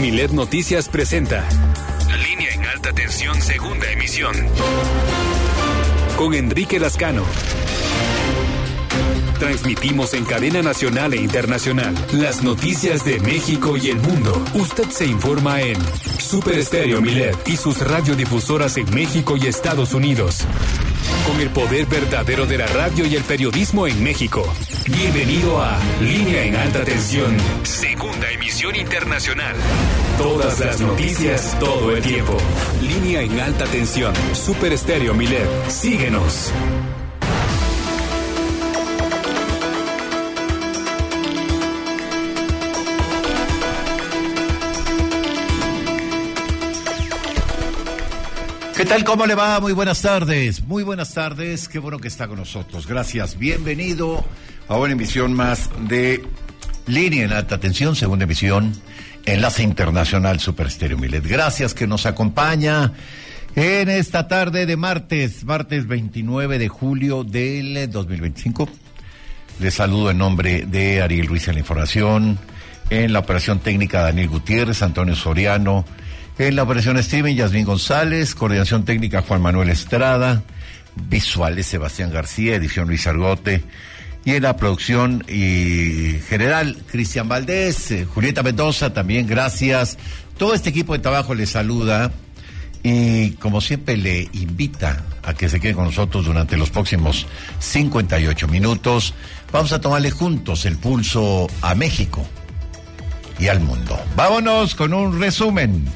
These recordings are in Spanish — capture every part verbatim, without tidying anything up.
Milet Noticias presenta Línea en Alta Tensión, segunda emisión, con Enrique Lascano. Transmitimos en cadena nacional e internacional las noticias de México y el mundo. Usted se informa en Super Estéreo Milet y sus radiodifusoras en México y Estados Unidos. Con el poder verdadero de la radio y el periodismo en México. Bienvenido a Línea en Alta Tensión, segunda emisión internacional. Todas las noticias, todo el tiempo. Línea en Alta Tensión, Super Estéreo Milet. Síguenos. ¿Qué tal? ¿Cómo le va? Muy buenas tardes. Muy buenas tardes. Qué bueno que está con nosotros. Gracias. Bienvenido a una emisión más de Línea en Alta Tensión, segunda emisión, Enlace Internacional Super Estéreo Milet. Gracias que nos acompaña en esta tarde de martes, martes veintinueve de julio del dos mil veinticinco. Les saludo en nombre de Ariel Ruiz en la información, en la operación técnica Daniel Gutiérrez, Antonio Soriano. En la operación streaming, Yasmín González, coordinación técnica Juan Manuel Estrada, visuales Sebastián García, edición Luis Argote, y en la producción y general Cristian Valdés, eh, Julieta Mendoza, también gracias. Todo este equipo de trabajo les saluda y como siempre le invita a que se quede con nosotros durante los próximos cincuenta y ocho minutos. Vamos a tomarle juntos el pulso a México y al mundo. Vámonos con un resumen.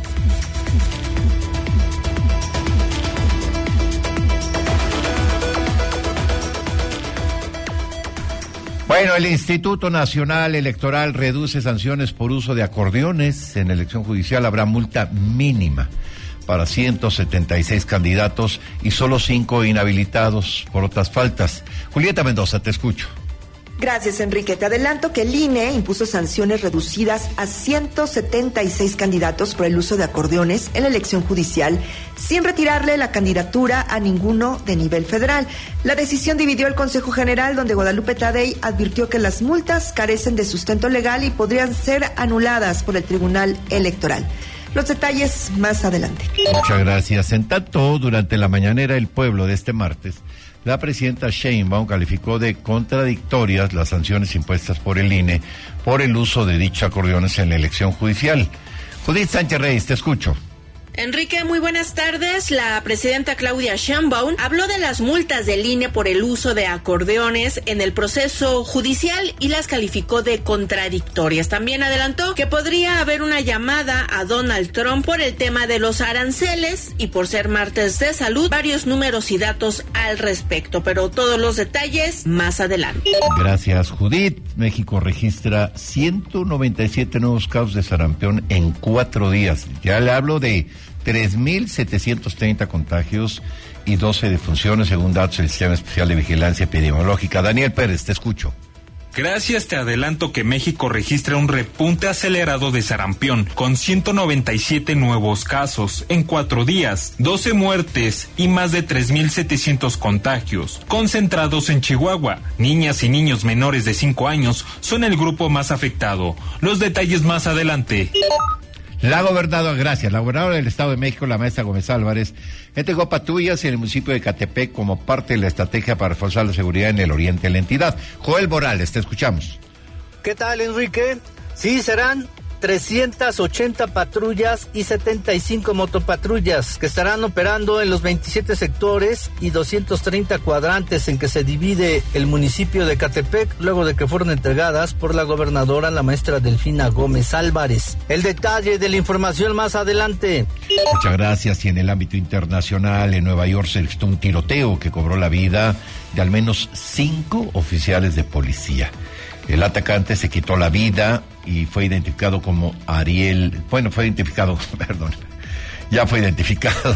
Bueno, el Instituto Nacional Electoral reduce sanciones por uso de acordeones. En elección judicial habrá multa mínima para ciento setenta y seis candidatos y solo cinco inhabilitados por otras faltas. Julieta Mendoza, te escucho. Gracias, Enrique. Te adelanto que el I N E impuso sanciones reducidas a ciento setenta y seis candidatos por el uso de acordeones en la elección judicial, sin retirarle la candidatura a ninguno de nivel federal. La decisión dividió el Consejo General, donde Guadalupe Tadei advirtió que las multas carecen de sustento legal y podrían ser anuladas por el Tribunal Electoral. Los detalles más adelante. Muchas gracias. En tanto, durante la mañanera del pueblo de este martes, la presidenta Sheinbaum calificó de contradictorias las sanciones impuestas por el I N E por el uso de dichos acordeones en la elección judicial. Judith Sánchez Reyes, te escucho. Enrique, muy buenas tardes. La presidenta Claudia Sheinbaum habló de las multas del I N E por el uso de acordeones en el proceso judicial y las calificó de contradictorias. También adelantó que podría haber una llamada a Donald Trump por el tema de los aranceles y por ser martes de salud, varios números y datos al respecto, pero todos los detalles más adelante. Gracias, Judith. México registra ciento noventa y siete nuevos casos de sarampión en cuatro días. Ya le hablo de tres mil setecientos treinta contagios y doce defunciones, según datos del Sistema Especial de Vigilancia Epidemiológica. Daniel Pérez, te escucho. Gracias, te adelanto que México registra un repunte acelerado de sarampión, con ciento noventa y siete nuevos casos en cuatro días, doce muertes y más de tres mil setecientos contagios, concentrados en Chihuahua. Niñas y niños menores de cinco años son el grupo más afectado. Los detalles más adelante. La gobernadora, gracias, la gobernadora del Estado de México, la maestra Gómez Álvarez, entregó patrullas en el municipio de Ecatepec como parte de la estrategia para reforzar la seguridad en el oriente de la entidad. Joel Morales, te escuchamos. ¿Qué tal, Enrique? Sí, serán trescientas ochenta patrullas y setenta y cinco motopatrullas que estarán operando en los veintisiete sectores y doscientos treinta cuadrantes en que se divide el municipio de Ecatepec, luego de que fueron entregadas por la gobernadora, la maestra Delfina Gómez Álvarez. El detalle de la información más adelante. Muchas gracias. Y en el ámbito internacional, en Nueva York se registró un tiroteo que cobró la vida de al menos cinco oficiales de policía. El atacante se quitó la vida y fue identificado como Ariel, bueno, fue identificado, perdón, ya fue identificado.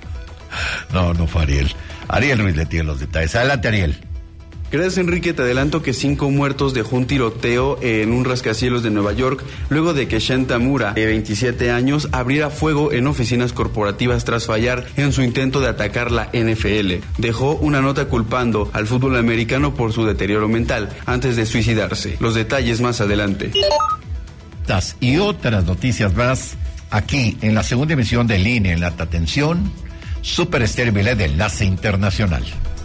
No, no fue Ariel. Ariel Ruiz le tiene los detalles. Adelante, Ariel. Gracias, Enrique. Te adelanto que cinco muertos dejó un tiroteo en un rascacielos de Nueva York luego de que Shen Tamura, de veintisiete años, abriera fuego en oficinas corporativas tras fallar en su intento de atacar la N F L. Dejó una nota culpando al fútbol americano por su deterioro mental antes de suicidarse. Los detalles más adelante. Estas y otras noticias más aquí en la segunda emisión del I N E en la alta tensión, Super Estéreo Milet de Enlace Internacional.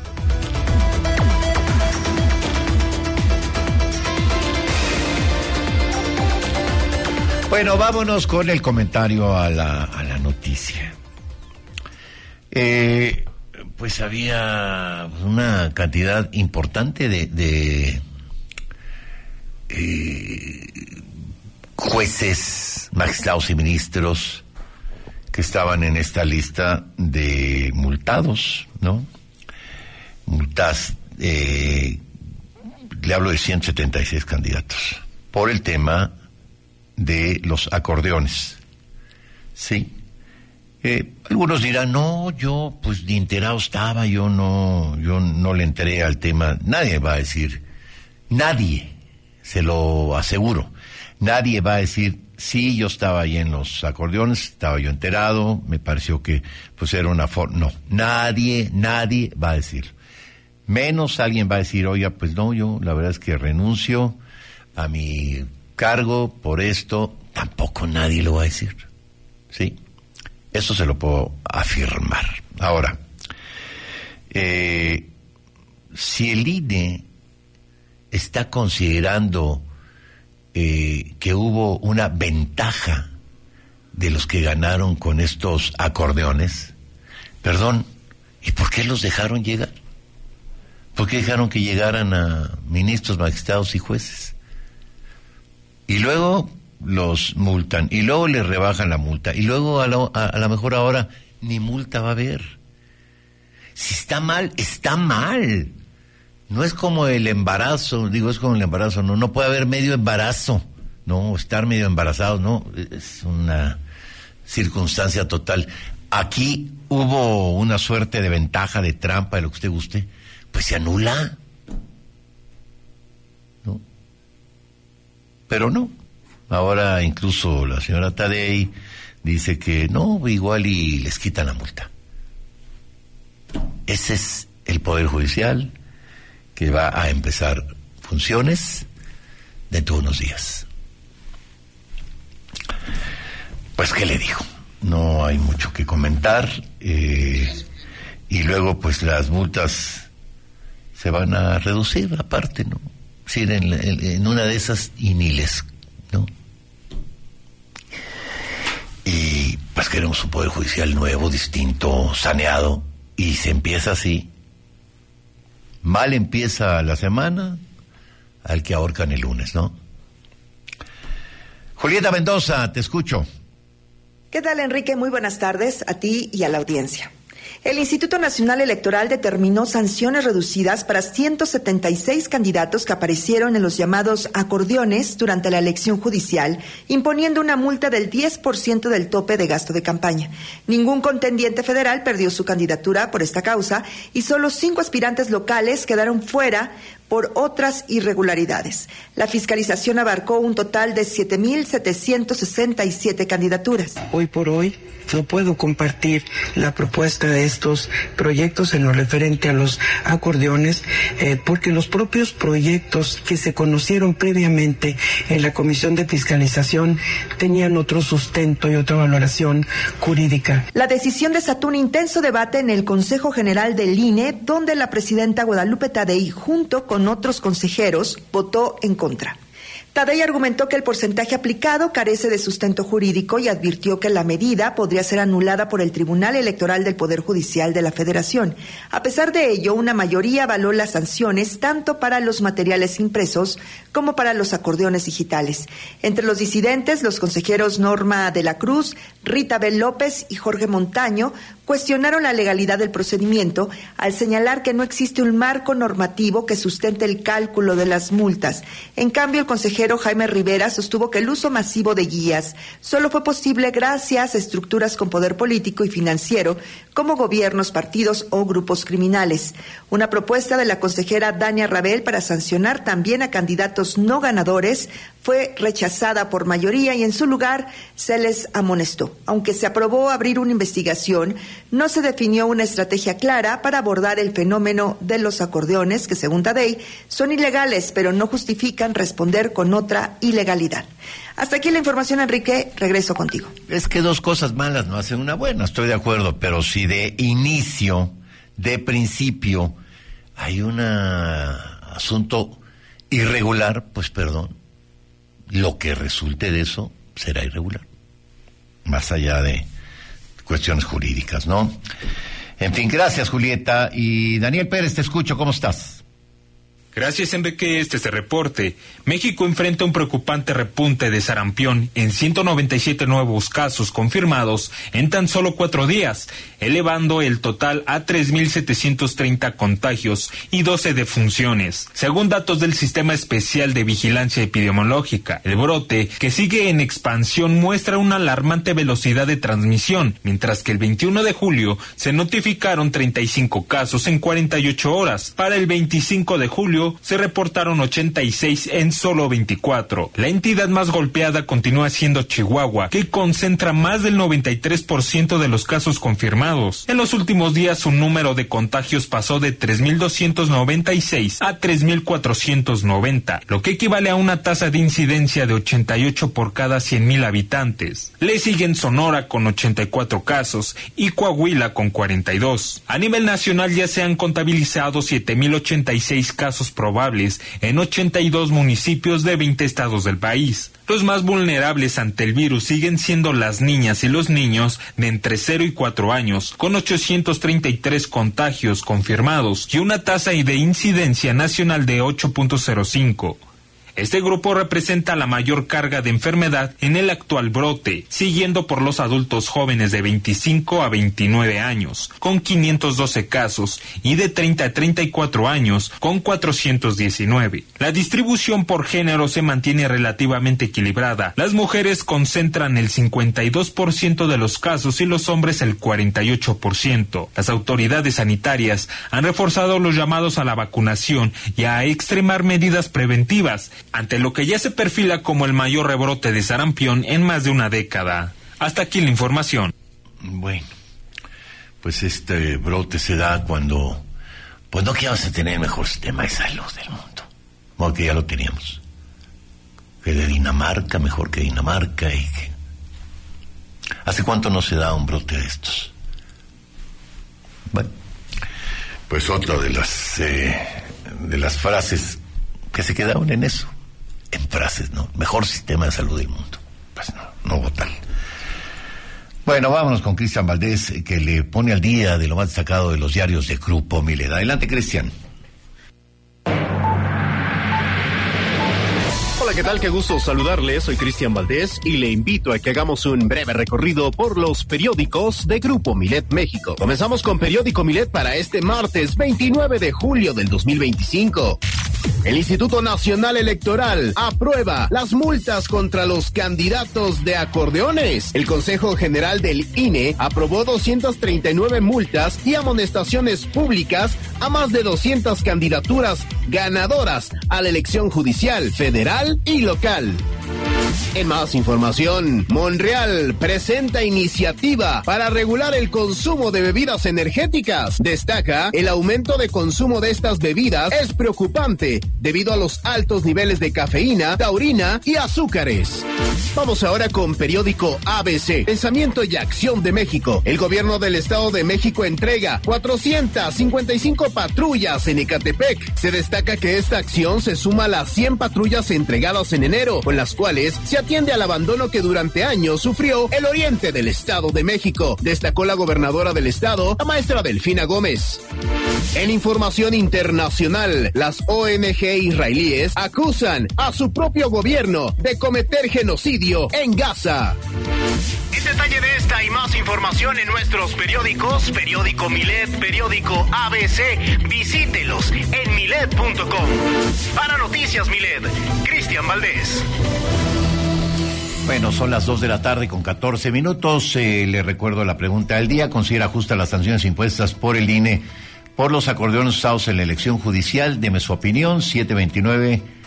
Bueno, vámonos con el comentario a la, a la noticia. Eh, pues había una cantidad importante de, de eh, jueces, magistrados y ministros que estaban en esta lista de multados, ¿no? Multas, eh, le hablo de ciento setenta y seis candidatos, por el tema de los acordeones, sí. Eh, algunos dirán, no, yo pues ni enterado estaba, yo no, yo no le enteré al tema. Nadie va a decir, nadie, se lo aseguro, nadie va a decir, sí, yo estaba ahí en los acordeones, estaba yo enterado, me pareció que pues era una forma. No, nadie, nadie va a decir. Menos alguien va a decir, oiga, pues no, yo la verdad es que renuncio a mi cargo por esto. Tampoco nadie lo va a decir, ¿sí? Eso se lo puedo afirmar. Ahora, eh, si el I N E está considerando eh, que hubo una ventaja de los que ganaron con estos acordeones, perdón, ¿y por qué los dejaron llegar? ¿Por qué dejaron que llegaran a ministros, magistrados y jueces? Y luego los multan, y luego les rebajan la multa, y luego a lo, a, a lo mejor ahora ni multa va a haber. Si está mal, está mal. No es como el embarazo, digo, es como el embarazo, no, no puede haber medio embarazo, no, estar medio embarazado, no, es una circunstancia total. Aquí hubo una suerte de ventaja, de trampa, de lo que usted guste, pues se anula, ¿no? Pero no. Ahora incluso la señora Tadei dice que no, igual y les quitan la multa. Ese es el Poder Judicial que va a empezar funciones dentro de unos días. Pues, ¿qué le digo? No hay mucho que comentar. Eh, y luego, pues, las multas se van a reducir aparte, ¿no? Sí, en, en, en una de esas y ni les, ¿no? Y pues queremos un Poder Judicial nuevo, distinto, saneado, y se empieza así. Mal empieza la semana, al que ahorcan el lunes, ¿no? Julieta Mendoza, te escucho. ¿Qué tal, Enrique? Muy buenas tardes a ti y a la audiencia. El Instituto Nacional Electoral determinó sanciones reducidas para ciento setenta y seis candidatos que aparecieron en los llamados acordeones durante la elección judicial, imponiendo una multa del diez por ciento del tope de gasto de campaña. Ningún contendiente federal perdió su candidatura por esta causa y solo cinco aspirantes locales quedaron fuera por otras irregularidades. La fiscalización abarcó un total de siete mil setecientos sesenta y siete candidaturas. Hoy por hoy no puedo compartir la propuesta de estos proyectos en lo referente a los acordeones, eh, porque los propios proyectos que se conocieron previamente en la Comisión de Fiscalización tenían otro sustento y otra valoración jurídica. La decisión desató un intenso debate en el Consejo General del I N E, donde la presidenta Guadalupe Tadei, junto con otros consejeros, votó en contra. Tadei argumentó que el porcentaje aplicado carece de sustento jurídico y advirtió que la medida podría ser anulada por el Tribunal Electoral del Poder Judicial de la Federación. A pesar de ello, una mayoría avaló las sanciones tanto para los materiales impresos como para los acordeones digitales. Entre los disidentes, los consejeros Norma de la Cruz, Rita Bel López y Jorge Montaño cuestionaron la legalidad del procedimiento al señalar que no existe un marco normativo que sustente el cálculo de las multas. En cambio, el consejero Jaime Rivera sostuvo que el uso masivo de guías solo fue posible gracias a estructuras con poder político y financiero como gobiernos, partidos o grupos criminales. Una propuesta de la consejera Dania Rabel para sancionar también a candidatos no ganadores fue rechazada por mayoría y en su lugar se les amonestó. Aunque se aprobó abrir una investigación, no se definió una estrategia clara para abordar el fenómeno de los acordeones, que según Tadei son ilegales, pero no justifican responder con otra ilegalidad. Hasta aquí la información, Enrique. Regreso contigo. Es que dos cosas malas no hacen una buena, estoy de acuerdo, pero si de inicio, de principio, hay un asunto irregular, pues perdón, lo que resulte de eso será irregular, más allá de cuestiones jurídicas, ¿no? En fin, gracias, Julieta. Y Daniel Pérez, te escucho, ¿cómo estás? Gracias, Enrique. Este es el reporte. México enfrenta un preocupante repunte de sarampión en ciento noventa y siete nuevos casos confirmados en tan solo cuatro días, elevando el total a tres mil setecientos treinta contagios y doce defunciones. Según datos del Sistema Especial de Vigilancia Epidemiológica, el brote, que sigue en expansión, muestra una alarmante velocidad de transmisión, mientras que el veintiuno de julio se notificaron treinta y cinco casos en cuarenta y ocho horas. Para el veinticinco de julio se reportaron ochenta y seis en solo veinticuatro. La entidad más golpeada continúa siendo Chihuahua, que concentra más del noventa y tres por ciento de los casos confirmados. En los últimos días, su número de contagios pasó de tres mil doscientos noventa y seis a tres mil cuatrocientos noventa, lo que equivale a una tasa de incidencia de ochenta y ocho por cada cien mil habitantes. Le siguen Sonora con ochenta y cuatro casos y Coahuila con cuarenta y dos. A nivel nacional ya se han contabilizado siete mil ochenta y seis casos probables en ochenta y dos municipios de veinte estados del país. Los más vulnerables ante el virus siguen siendo las niñas y los niños de entre cero y cuatro años, con ochocientos treinta y tres contagios confirmados y una tasa de incidencia nacional de ocho punto cero cinco. Este grupo representa la mayor carga de enfermedad en el actual brote, siguiendo por los adultos jóvenes de veinticinco a veintinueve años, con quinientos doce casos, y de treinta a treinta y cuatro años, con cuatrocientos diecinueve. La distribución por género se mantiene relativamente equilibrada. Las mujeres concentran el cincuenta y dos por ciento de los casos y los hombres el cuarenta y ocho por ciento. Las autoridades sanitarias han reforzado los llamados a la vacunación y a extremar medidas preventivas, ante lo que ya se perfila como el mayor rebrote de sarampión en más de una década. Hasta aquí la información. Bueno, pues este brote se da cuando, pues no que vamos a tener el mejor sistema de salud del mundo, porque ya lo teníamos. Que de Dinamarca, mejor que Dinamarca, y que... ¿Hace cuánto no se da un brote de estos? Bueno, pues otra de las, eh, de las frases que se quedaron en eso. En frases, ¿no? Mejor sistema de salud del mundo. Pues no, no hubo tal. Bueno, vámonos con Cristian Valdés, que le pone al día de lo más destacado de los diarios de Grupo Milet. Adelante, Cristian. Hola, ¿qué tal? Qué gusto saludarles. Soy Cristian Valdés y le invito a que hagamos un breve recorrido por los periódicos de Grupo Milet México. Comenzamos con Periódico Milet para este martes veintinueve de julio del dos mil veinticinco. El Instituto Nacional Electoral aprueba las multas contra los candidatos de acordeones. El Consejo General del I N E aprobó doscientas treinta y nueve multas y amonestaciones públicas a más de doscientas candidaturas ganadoras a la elección judicial, federal y local. En más información, Monreal presenta iniciativa para regular el consumo de bebidas energéticas. Destaca, el aumento de consumo de estas bebidas es preocupante debido a los altos niveles de cafeína, taurina y azúcares. Vamos ahora con Periódico A B C. Pensamiento y Acción de México. El gobierno del Estado de México entrega cuatrocientas cincuenta y cinco patrullas en Ecatepec. Se destaca que esta acción se suma a las cien patrullas entregadas en enero, con las cuales se atiende al abandono que durante años sufrió el oriente del Estado de México, destacó la gobernadora del estado, la maestra Delfina Gómez. En información internacional, las O N G israelíes acusan a su propio gobierno de cometer genocidio en Gaza. El detalle de esta y más información en nuestros periódicos, Periódico Milet, Periódico A B C, visítelos en milet punto com. Para Noticias Milet, Cristian Valdés. Bueno, son las dos de la tarde con catorce minutos. Eh, le recuerdo la pregunta del día. ¿Considera justas las sanciones impuestas por el I N E por los acordeones usados en la elección judicial? Deme su opinión. siete dos nueve,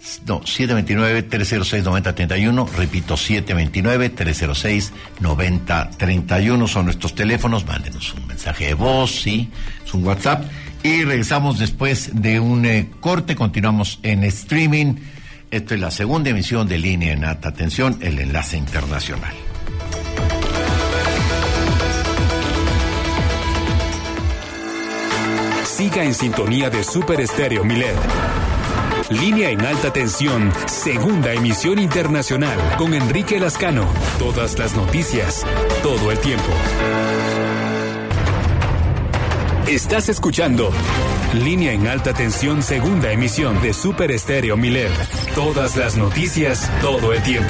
No, siete dos nueve, tres cero seis, nueve cero tres uno, repito, siete dos nueve, tres cero seis, nueve cero tres uno son nuestros teléfonos, mándenos un mensaje de voz, sí, es un WhatsApp, y regresamos después de un eh, corte, continuamos en streaming, esto es la segunda emisión de Línea en Alta Tensión, el enlace internacional. Siga en sintonía de Super Estéreo Milet. Línea en Alta Tensión, segunda emisión internacional, con Enrique Lascano. Todas las noticias, todo el tiempo. Estás escuchando Línea en Alta Tensión, segunda emisión de Super Estéreo Milet. Todas las noticias, todo el tiempo.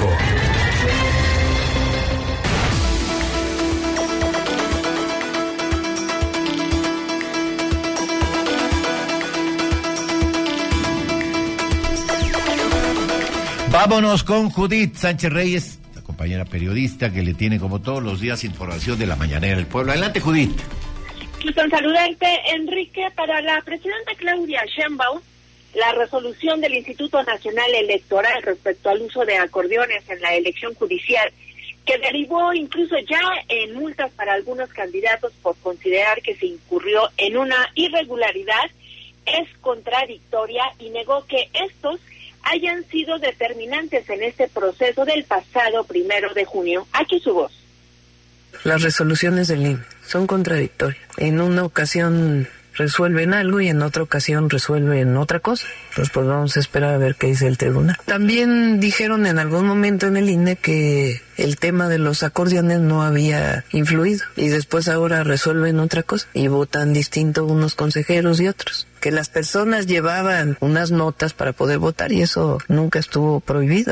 Vámonos con Judith Sánchez Reyes, la compañera periodista que le tiene como todos los días información de la mañanera del pueblo. Adelante, Judith. Con saludarte, Enrique. Para la presidenta Claudia Sheinbaum, la resolución del Instituto Nacional Electoral respecto al uso de acordeones en la elección judicial, que derivó incluso ya en multas para algunos candidatos por considerar que se incurrió en una irregularidad, es contradictoria y negó que estos hayan sido determinantes en este proceso del pasado primero de junio. Aquí su voz. Las resoluciones del I N E son contradictorias. En una ocasión resuelven algo y en otra ocasión resuelven otra cosa. Entonces, pues vamos a esperar a ver qué dice el tribunal. También dijeron en algún momento en el I N E que el tema de los acordeones no había influido y después ahora resuelven otra cosa y votan distinto unos consejeros y otros. Que las personas llevaban unas notas para poder votar y eso nunca estuvo prohibido.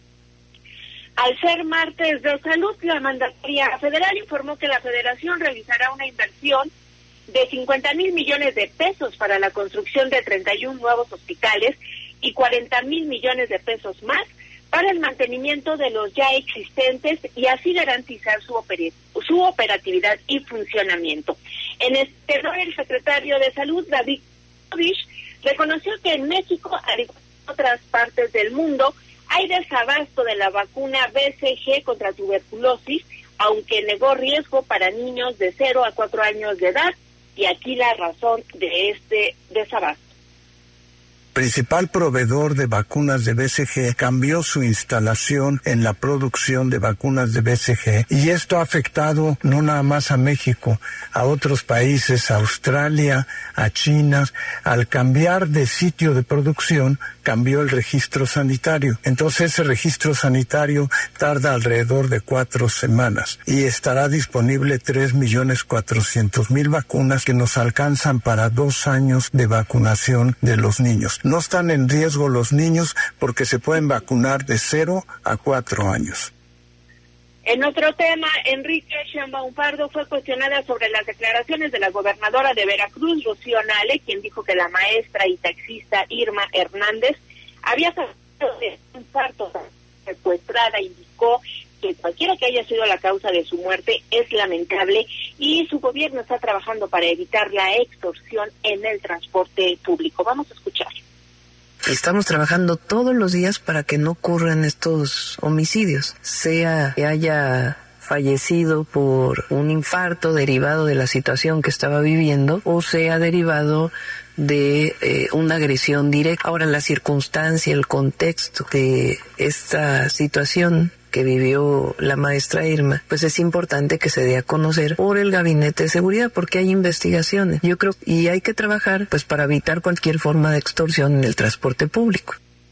Al ser martes de salud, la mandataria federal informó que la federación realizará una inversión de cincuenta mil millones de pesos para la construcción de treinta y uno nuevos hospitales y cuarenta mil millones de pesos más para el mantenimiento de los ya existentes y así garantizar su, oper- su operatividad y funcionamiento. En este tenor, el secretario de Salud, David reconoció que en México, al igual que en otras partes del mundo, hay desabasto de la vacuna B C G contra tuberculosis, aunque negó riesgo para niños de cero a cuatro años de edad, y aquí la razón de este desabasto. Principal proveedor de vacunas de B C G cambió su instalación en la producción de vacunas de B C G y esto ha afectado no nada más a México, a otros países, a Australia, a China. Al cambiar de sitio de producción, cambió el registro sanitario. Entonces ese registro sanitario tarda alrededor de cuatro semanas y estará disponible tres millones cuatrocientos mil vacunas que nos alcanzan para dos años de vacunación de los niños. No están en riesgo los niños porque se pueden vacunar de cero a cuatro años. En otro tema, Enrique Sheinbaum Pardo fue cuestionada sobre las declaraciones de la gobernadora de Veracruz, Rocío Nale, quien dijo que la maestra y taxista Irma Hernández había salido de un infarto secuestrada. Indicó que cualquiera que haya sido la causa de su muerte es lamentable y su gobierno está trabajando para evitar la extorsión en el transporte público. Vamos a escuchar. Estamos trabajando todos los días para que no ocurran estos homicidios, sea que haya fallecido por un infarto derivado de la situación que estaba viviendo o sea derivado de eh, una agresión directa. Ahora, la circunstancia, el contexto de esta situación que vivió la maestra Irma, pues es importante que se dé a conocer por el Gabinete de Seguridad, porque hay investigaciones. Yo creo y hay que trabajar pues para evitar cualquier forma de extorsión en el transporte público.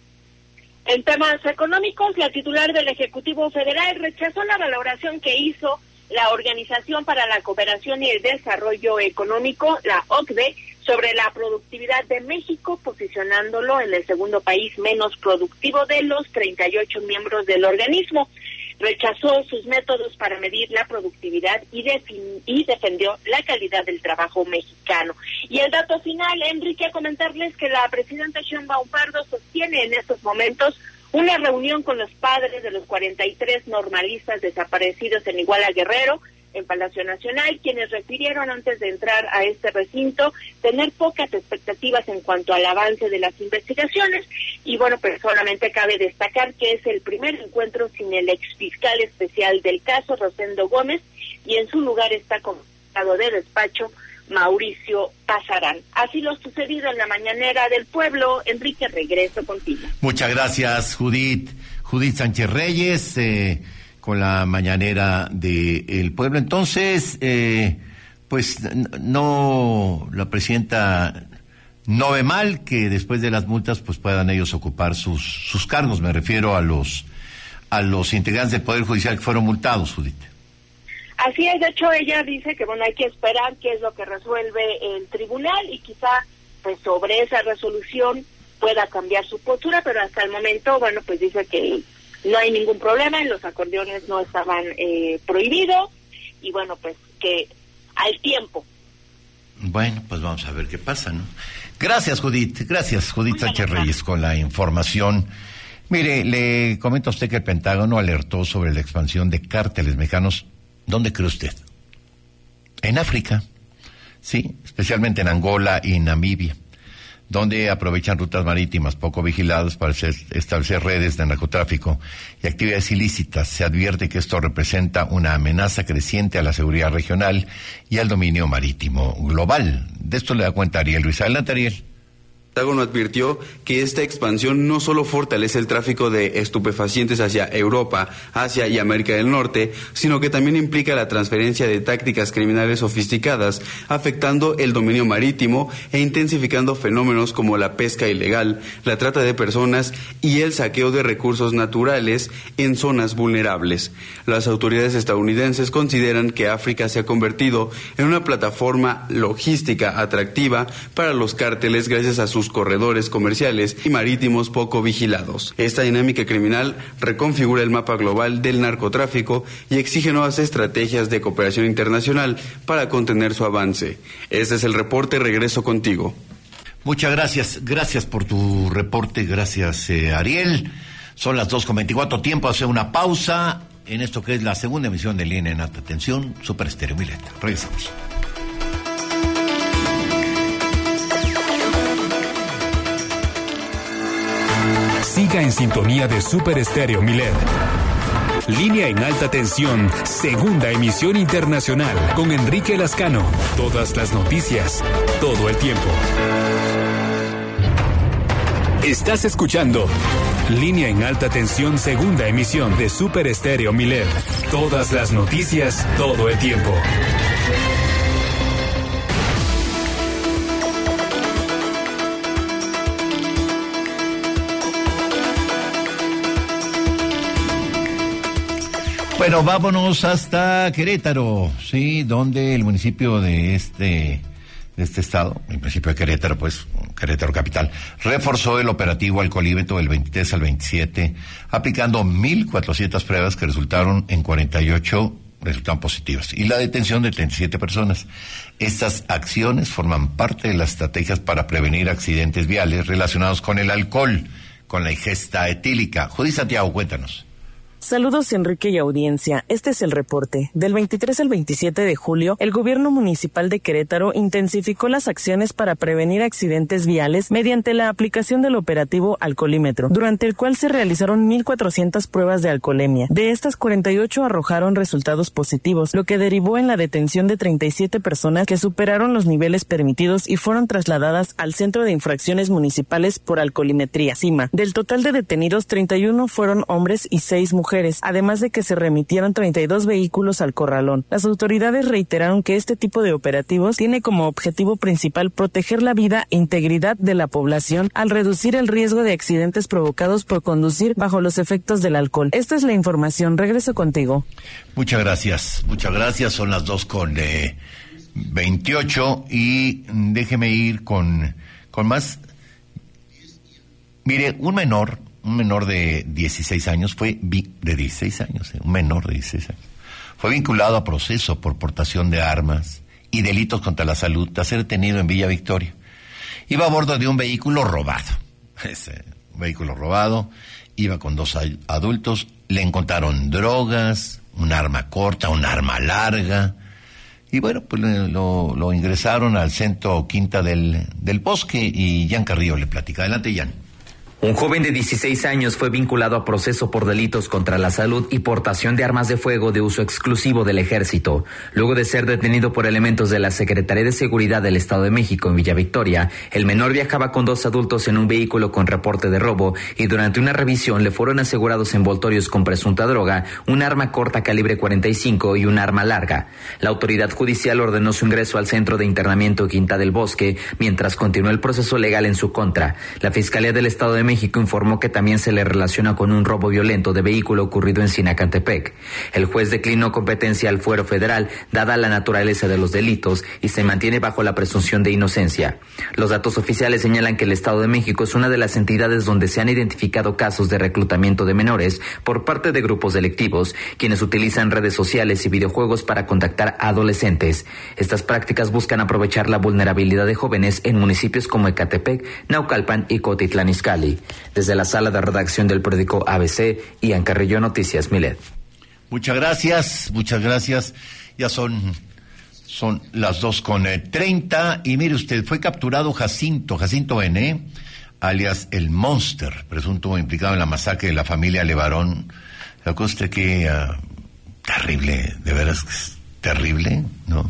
En temas económicos, la titular del Ejecutivo Federal rechazó la valoración que hizo la Organización para la Cooperación y el Desarrollo Económico, la O C D E, sobre la productividad de México, posicionándolo en el segundo país menos productivo de los treinta y ocho miembros del organismo. Rechazó sus métodos para medir la productividad y, defin- y defendió la calidad del trabajo mexicano. Y el dato final, Enrique, comentarles que la presidenta Sheinbaum Pardo sostiene en estos momentos una reunión con los padres de los cuarenta y tres normalistas desaparecidos en Iguala Guerrero. en Palacio Nacional, quienes refirieron antes de entrar a este recinto tener pocas expectativas en cuanto al avance de las investigaciones. Y bueno, pues solamente cabe destacar que es el primer encuentro sin el exfiscal especial del caso, Rosendo Gómez, y en su lugar está convocado de despacho Mauricio Pasarán. Así lo sucedido en la mañanera del pueblo. Enrique, regreso contigo. Muchas gracias, Judith. Judith Sánchez Reyes, eh, con la mañanera del pueblo. Entonces, eh, pues no, la presidenta no ve mal que después de las multas pues puedan ellos ocupar sus sus cargos. Me refiero a los a los integrantes del Poder Judicial que fueron multados, Judith. Así es, de hecho ella dice que bueno, hay que esperar qué es lo que resuelve el tribunal y quizá pues sobre esa resolución pueda cambiar su postura, pero hasta el momento, bueno, pues dice que no hay ningún problema, los acordeones no estaban eh, prohibidos y bueno, pues que al tiempo. Bueno, pues vamos a ver qué pasa, ¿no? Gracias, Judith, gracias, Judith Sánchez Reyes, con la información. Mire, le comento a usted que el Pentágono alertó sobre la expansión de cárteles mexicanos. ¿Dónde cree usted? En África, sí, especialmente en Angola y Namibia, donde aprovechan rutas marítimas poco vigiladas para establecer redes de narcotráfico y actividades ilícitas. Se advierte que esto representa una amenaza creciente a la seguridad regional y al dominio marítimo global. De esto le da cuenta Ariel Ruiz. Adelante, Ariel. El Pentágono advirtió que esta expansión no solo fortalece el tráfico de estupefacientes hacia Europa, Asia y América del Norte, sino que también implica la transferencia de tácticas criminales sofisticadas, afectando el dominio marítimo e intensificando fenómenos como la pesca ilegal, la trata de personas y el saqueo de recursos naturales en zonas vulnerables. Las autoridades estadounidenses consideran que África se ha convertido en una plataforma logística atractiva para los cárteles gracias a sus corredores comerciales y marítimos poco vigilados. Esta dinámica criminal reconfigura el mapa global del narcotráfico y exige nuevas estrategias de cooperación internacional para contener su avance. Este es el reporte, regreso contigo. Muchas gracias, gracias por tu reporte, gracias eh, Ariel. Son las dos con veinticuatro, tiempo de hacer una pausa en esto que es la segunda emisión de Línea en Alta Tensión, Super Estéreo Milet. Regresamos. Siga en sintonía de Super Estéreo Milet. Línea en Alta Tensión, segunda emisión internacional, con Enrique Lascano. Todas las noticias, todo el tiempo. Estás escuchando Línea en Alta Tensión, segunda emisión de Super Estéreo Milet. Todas las noticias, todo el tiempo. Bueno, vámonos hasta Querétaro, sí, donde el municipio de este de este estado, el municipio de Querétaro, pues Querétaro capital, reforzó el operativo alcoholímetro del veintitrés al veintisiete, aplicando mil cuatrocientas pruebas que resultaron en cuarenta y ocho resultaron positivas y la detención de treinta y siete personas. Estas acciones forman parte de las estrategias para prevenir accidentes viales relacionados con el alcohol, con la ingesta etílica. Judith Santiago, cuéntanos. Saludos, Enrique y audiencia. Este es el reporte. Del veintitrés al veintisiete de julio, el gobierno municipal de Querétaro intensificó las acciones para prevenir accidentes viales mediante la aplicación del operativo alcoholímetro, durante el cual se realizaron mil cuatrocientas pruebas de alcoholemia. De estas, cuarenta y ocho arrojaron resultados positivos, lo que derivó en la detención de treinta y siete personas que superaron los niveles permitidos y fueron trasladadas al Centro de Infracciones Municipales por Alcoholimetría, CIMA. Del total de detenidos, treinta y uno fueron hombres y seis mujeres. Además de que se remitieron treinta y dos vehículos al corralón. Las autoridades reiteraron que este tipo de operativos tiene como objetivo principal proteger la vida e integridad de la población al reducir el riesgo de accidentes provocados por conducir bajo los efectos del alcohol. Esta es la información. Regreso contigo. Muchas gracias, muchas gracias. Son las dos con eh, veintiocho y déjeme ir con, con más. Mire, un menor... Un menor de dieciséis años fue, vi, de dieciséis años, eh, un menor de dieciséis años, fue vinculado a proceso por portación de armas y delitos contra la salud tras ser detenido en Villa Victoria. Iba a bordo de un vehículo robado, ese, un vehículo robado, iba con dos adultos, le encontraron drogas, un arma corta, un arma larga, y bueno, pues lo, lo ingresaron al centro Quinta del, del Bosque, y Jan Carrillo le platica. Adelante, Jan. Un joven de dieciséis años fue vinculado a proceso por delitos contra la salud y portación de armas de fuego de uso exclusivo del Ejército. Luego de ser detenido por elementos de la Secretaría de Seguridad del Estado de México en Villa Victoria, el menor viajaba con dos adultos en un vehículo con reporte de robo y durante una revisión le fueron asegurados envoltorios con presunta droga, un arma corta calibre cuarenta y cinco y un arma larga. La autoridad judicial ordenó su ingreso al centro de internamiento Quinta del Bosque mientras continuó el proceso legal en su contra. La Fiscalía del Estado de México México informó que también se le relaciona con un robo violento de vehículo ocurrido en Sinacantepec. El juez declinó competencia al fuero federal, dada la naturaleza de los delitos, y se mantiene bajo la presunción de inocencia. Los datos oficiales señalan que el Estado de México es una de las entidades donde se han identificado casos de reclutamiento de menores por parte de grupos delictivos, quienes utilizan redes sociales y videojuegos para contactar a adolescentes. Estas prácticas buscan aprovechar la vulnerabilidad de jóvenes en municipios como Ecatepec, Naucalpan y Cotitlán Izcalli. Desde la sala de redacción del periódico A B C, Ian Carrillo, Noticias Milet. Muchas gracias, muchas gracias. Ya son, son las dos con eh, treinta, y mire usted, fue capturado Jacinto, Jacinto N., alias el Monster, presunto implicado en la masacre de la familia Levarón. La cosa que uh, terrible, de veras que es terrible, ¿no?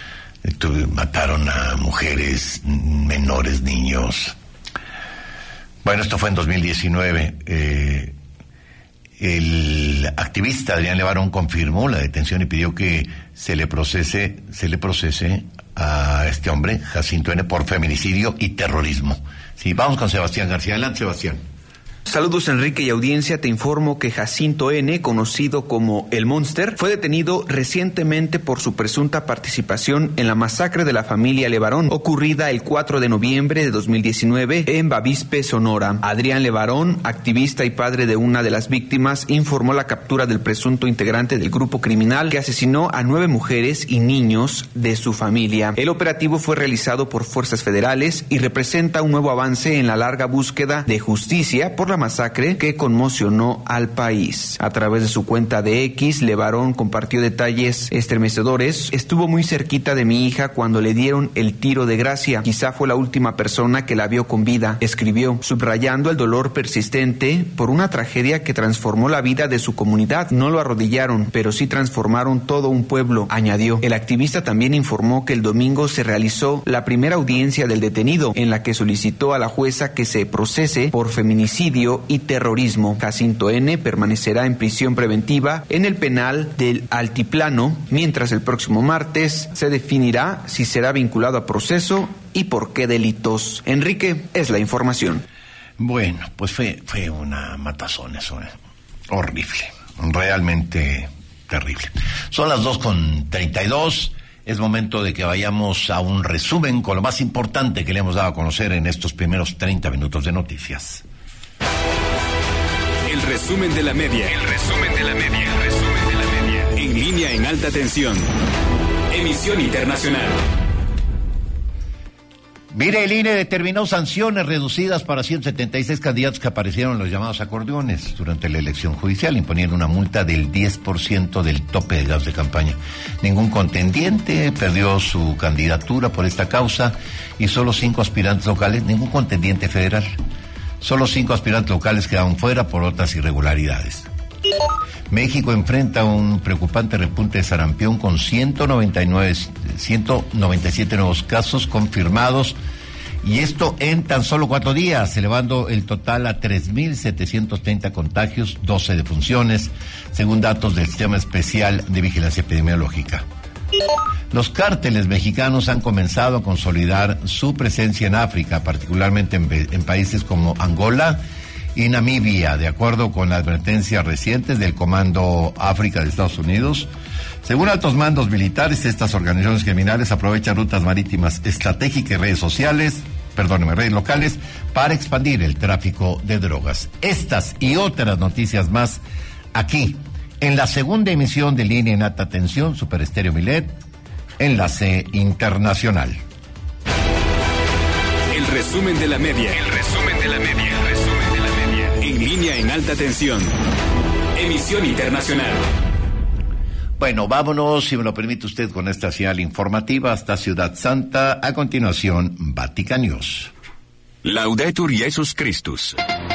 Mataron a mujeres, menores, niños. Bueno, esto fue en dos mil diecinueve. Eh, el activista Adrián Levarón confirmó la detención y pidió que se le procese, se le procese a este hombre, Jacinto N., por feminicidio y terrorismo. Sí, vamos con Sebastián García. Adelante, Sebastián. Saludos, Enrique y audiencia. Te informo que Jacinto N., conocido como El Monster, fue detenido recientemente por su presunta participación en la masacre de la familia Levarón, ocurrida el cuatro de noviembre de dos mil diecinueve en Bavispe, Sonora. Adrián Levarón, activista y padre de una de las víctimas, informó la captura del presunto integrante del grupo criminal que asesinó a nueve mujeres y niños de su familia. El operativo fue realizado por fuerzas federales y representa un nuevo avance en la larga búsqueda de justicia por la masacre que conmocionó al país. A través de su cuenta de X, Levarón compartió detalles estremecedores. Estuvo muy cerquita de mi hija cuando le dieron el tiro de gracia. Quizá fue la última persona que la vio con vida, escribió, subrayando el dolor persistente por una tragedia que transformó la vida de su comunidad. No lo arrodillaron, pero sí transformaron todo un pueblo, añadió. El activista también informó que el domingo se realizó la primera audiencia del detenido, en la que solicitó a la jueza que se procese por feminicidio y terrorismo. Jacinto N. permanecerá en prisión preventiva en el penal del Altiplano, mientras el próximo martes se definirá si será vinculado a proceso y por qué delitos. Enrique, es la información. Bueno, pues fue, fue una matazón, eso, eh. horrible, realmente terrible. Son las dos con treinta y dos. Es momento de que vayamos a un resumen con lo más importante que le hemos dado a conocer en estos primeros treinta minutos de noticias. El resumen de la media. El resumen de la media. El resumen de la media. En línea en alta tensión. Emisión internacional. Mire, el I N E determinó sanciones reducidas para ciento setenta y seis candidatos que aparecieron en los llamados acordeones durante la elección judicial, imponiendo una multa del diez por ciento del tope de gas de campaña. Ningún contendiente perdió su candidatura por esta causa y solo cinco aspirantes locales, ningún contendiente federal. Solo cinco aspirantes locales quedaron fuera por otras irregularidades. México enfrenta un preocupante repunte de sarampión con ciento noventa y nueve, ciento noventa y siete nuevos casos confirmados, y esto en tan solo cuatro días, elevando el total a tres mil setecientos treinta contagios, doce defunciones, según datos del Sistema Especial de Vigilancia Epidemiológica. Los cárteles mexicanos han comenzado a consolidar su presencia en África, particularmente en, en países como Angola y Namibia, de acuerdo con advertencias recientes del Comando África de Estados Unidos. Según altos mandos militares, estas organizaciones criminales aprovechan rutas marítimas estratégicas y redes sociales, perdóneme, redes locales, para expandir el tráfico de drogas. Estas y otras noticias más aquí, en la segunda emisión de Línea en Alta Tensión, Super Estéreo Milet, Enlace Internacional. El resumen de la media. El resumen de la media. El resumen de la media. En línea en alta tensión. Emisión internacional. Bueno, vámonos, si me lo permite usted, con esta señal informativa hasta Ciudad Santa. A continuación, Vatican News. Laudetur Jesus Christus.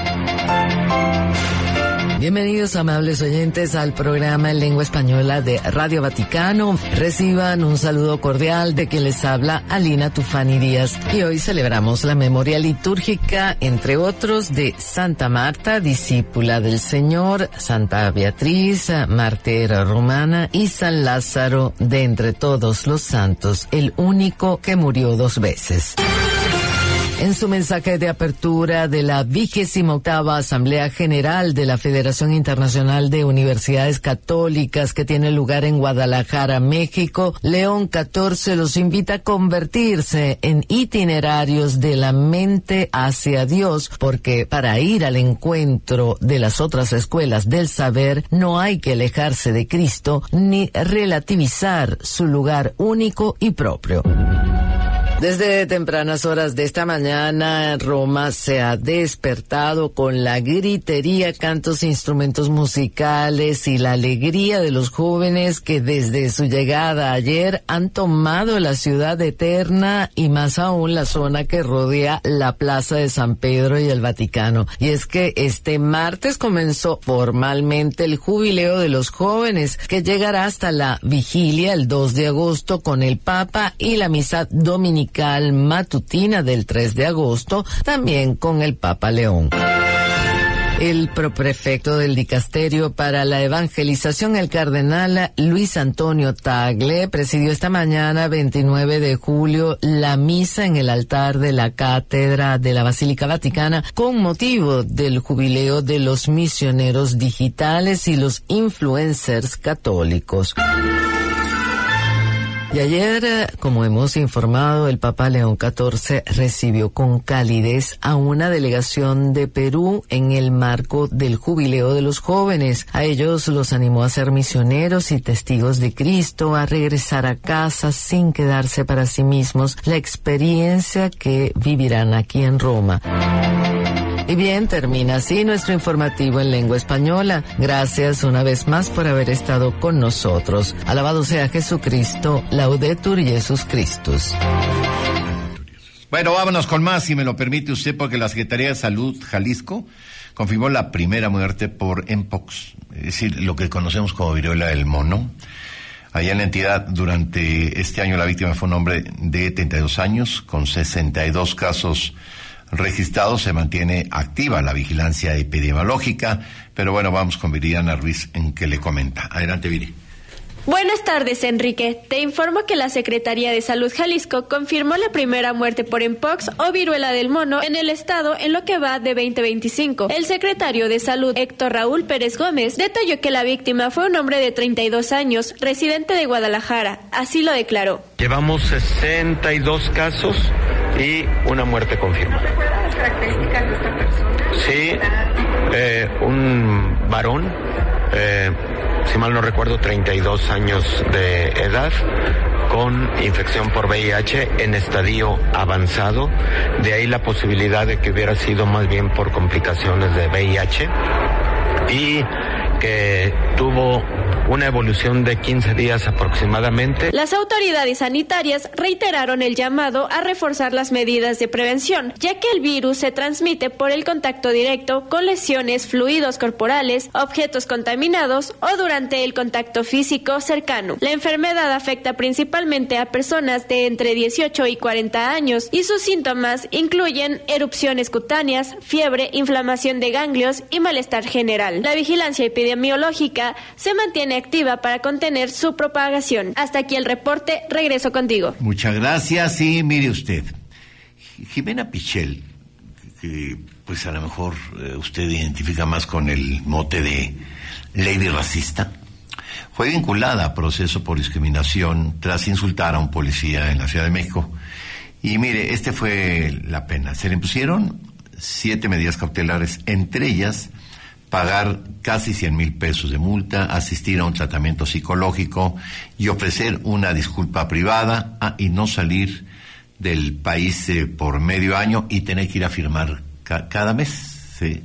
Bienvenidos, amables oyentes, al programa en lengua española de Radio Vaticano. Reciban un saludo cordial de quien les habla, Alina Tufani Díaz. Y hoy celebramos la memoria litúrgica, entre otros, de Santa Marta, discípula del Señor, Santa Beatriz, mártir romana, y San Lázaro, de entre todos los santos, el único que murió dos veces. En su mensaje de apertura de la vigésima octava Asamblea General de la Federación Internacional de Universidades Católicas, que tiene lugar en Guadalajara, México, León catorce los invita a convertirse en itinerarios de la mente hacia Dios, porque para ir al encuentro de las otras escuelas del saber no hay que alejarse de Cristo ni relativizar su lugar único y propio. Desde tempranas horas de esta mañana, Roma se ha despertado con la gritería, cantos, instrumentos musicales y la alegría de los jóvenes que desde su llegada ayer han tomado la ciudad eterna y más aún la zona que rodea la Plaza de San Pedro y el Vaticano. Y es que este martes comenzó formalmente el jubileo de los jóvenes, que llegará hasta la vigilia el dos de agosto con el Papa y la misa dominical matutina del tres de agosto, también con el Papa León. El proprefecto del Dicasterio para la Evangelización, el cardenal Luis Antonio Tagle, presidió esta mañana, veintinueve de julio, la misa en el altar de la Cátedra de la Basílica Vaticana con motivo del jubileo de los misioneros digitales y los influencers católicos. Y ayer, como hemos informado, el Papa León catorce recibió con calidez a una delegación de Perú en el marco del jubileo de los jóvenes. A ellos los animó a ser misioneros y testigos de Cristo, a regresar a casa sin quedarse para sí mismos la experiencia que vivirán aquí en Roma. Y bien, termina así nuestro informativo en lengua española. Gracias una vez más por haber estado con nosotros. Alabado sea Jesucristo, Laudetur Jesus Christus. Bueno, vámonos con más, si me lo permite usted, porque la Secretaría de Salud Jalisco confirmó la primera muerte por Mpox, es decir, lo que conocemos como viruela del mono. Allá en la entidad, durante este año, la víctima fue un hombre de treinta y dos años, con sesenta y dos casos registrados. Se mantiene activa la vigilancia epidemiológica, pero bueno, vamos con Viridiana Ruiz, en que le comenta. Adelante, Viri. Buenas tardes, Enrique. Te informo que la Secretaría de Salud Jalisco confirmó la primera muerte por Mpox o viruela del mono en el estado en lo que va de veinte veinticinco. El secretario de Salud, Héctor Raúl Pérez Gómez, detalló que la víctima fue un hombre de treinta y dos años, residente de Guadalajara. Así lo declaró. Llevamos sesenta y dos casos y una muerte confirmada. ¿Recuerda las características de esta persona? Sí, eh, un varón, eh, si mal no recuerdo, treinta y dos años de edad, con infección por V I H en estadio avanzado. De ahí la posibilidad de que hubiera sido más bien por complicaciones de V I H y que tuvo una evolución de quince días aproximadamente. Las autoridades sanitarias reiteraron el llamado a reforzar las medidas de prevención, ya que el virus se transmite por el contacto directo con lesiones, fluidos corporales, objetos contaminados o durante el contacto físico cercano. La enfermedad afecta principalmente a personas de entre dieciocho y cuarenta años y sus síntomas incluyen erupciones cutáneas, fiebre, inflamación de ganglios y malestar general. La vigilancia epidemiológica se mantiene activa para contener su propagación. Hasta aquí el reporte, regreso contigo. Muchas gracias. Y mire usted, Jimena Pichel, que pues a lo mejor eh, usted identifica más con el mote de lady racista, fue vinculada a proceso por discriminación tras insultar a un policía en la Ciudad de México. Y mire, este fue la pena. Se le impusieron siete medidas cautelares, entre ellas pagar casi cien mil pesos de multa, asistir a un tratamiento psicológico y ofrecer una disculpa privada ah, y no salir del país eh, por medio año y tener que ir a firmar ca- cada mes. ¿Sí?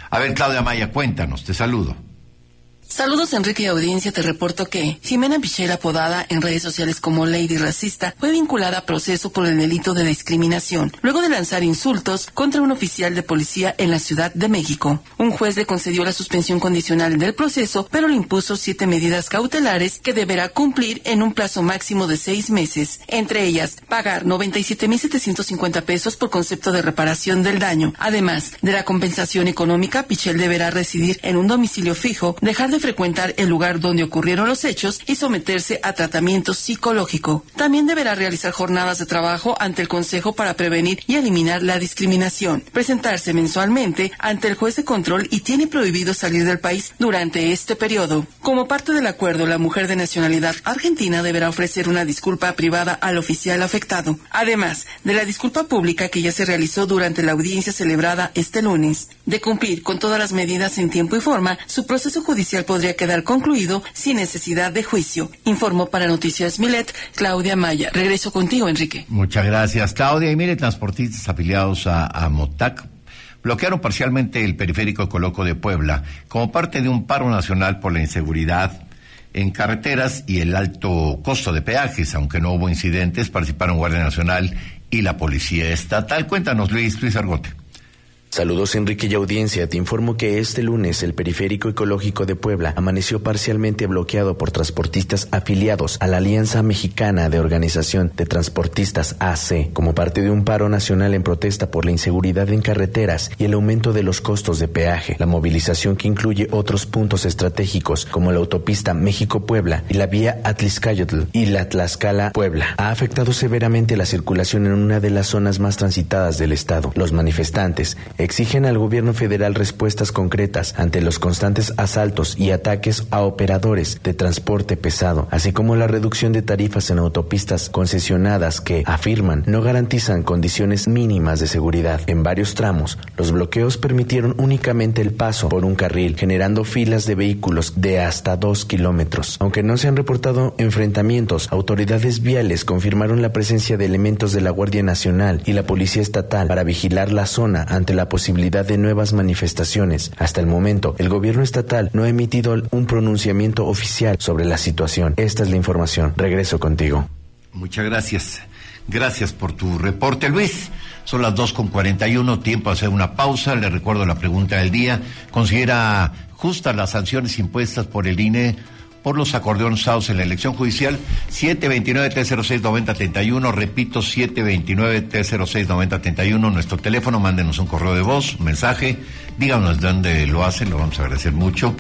A ver, Claudia Maya, cuéntanos, te saludo. Saludos, Enrique y audiencia. Te reporto que Jimena Pichel, apodada en redes sociales como Lady Racista, fue vinculada a proceso por el delito de discriminación, luego de lanzar insultos contra un oficial de policía en la Ciudad de México. Un juez le concedió la suspensión condicional del proceso, pero le impuso siete medidas cautelares que deberá cumplir en un plazo máximo de seis meses. Entre ellas, pagar noventa y siete mil setecientos cincuenta pesos por concepto de reparación del daño. Además de la compensación económica, Pichel deberá residir en un domicilio fijo, dejar de frecuentar el lugar donde ocurrieron los hechos y someterse a tratamiento psicológico. También deberá realizar jornadas de trabajo ante el Consejo para prevenir y eliminar la discriminación, presentarse mensualmente ante el juez de control y tiene prohibido salir del país durante este periodo. Como parte del acuerdo, la mujer de nacionalidad argentina deberá ofrecer una disculpa privada al oficial afectado, además de la disculpa pública que ya se realizó durante la audiencia celebrada este lunes. De cumplir con todas las medidas en tiempo y forma, su proceso judicial podría quedar concluido sin necesidad de juicio. Informó para Noticias Milet, Claudia Maya. Regreso contigo, Enrique. Muchas gracias, Claudia. Y mire, transportistas afiliados a, a MOTAC bloquearon parcialmente el periférico Coloco de Puebla como parte de un paro nacional por la inseguridad en carreteras y el alto costo de peajes. Aunque no hubo incidentes, participaron Guardia Nacional y la Policía Estatal. Cuéntanos, Luis, Luis Argote. Saludos, Enrique y audiencia. Te informo que este lunes el periférico ecológico de Puebla amaneció parcialmente bloqueado por transportistas afiliados a la Alianza Mexicana de Organización de Transportistas A C, como parte de un paro nacional en protesta por la inseguridad en carreteras y el aumento de los costos de peaje. La movilización, que incluye otros puntos estratégicos como la autopista México-Puebla y la vía Atlixcayotl y la Tlaxcala-Puebla, ha afectado severamente la circulación en una de las zonas más transitadas del estado. Los manifestantes exigen al gobierno federal respuestas concretas ante los constantes asaltos y ataques a operadores de transporte pesado, así como la reducción de tarifas en autopistas concesionadas que, afirman, no garantizan condiciones mínimas de seguridad. En varios tramos, los bloqueos permitieron únicamente el paso por un carril, generando filas de vehículos de hasta dos kilómetros. Aunque no se han reportado enfrentamientos, autoridades viales confirmaron la presencia de elementos de la Guardia Nacional y la Policía Estatal para vigilar la zona ante la posibilidad de nuevas manifestaciones. Hasta el momento, el gobierno estatal no ha emitido un pronunciamiento oficial sobre la situación. Esta es la información. Regreso contigo. Muchas gracias. Gracias por tu reporte, Luis. Son las dos con cuarenta y uno, tiempo a hacer una pausa. Le recuerdo la pregunta del día. ¿Considera justas las sanciones impuestas por el I N E por los acordeones usados en la elección judicial? Siete veintinueve, tres cero seis, noventa treinta y uno, repito, siete veintinueve, tres cero seis, noventa treinta y uno, nuestro teléfono. Mándenos un correo de voz, un mensaje, díganos de dónde lo hacen, lo vamos a agradecer mucho.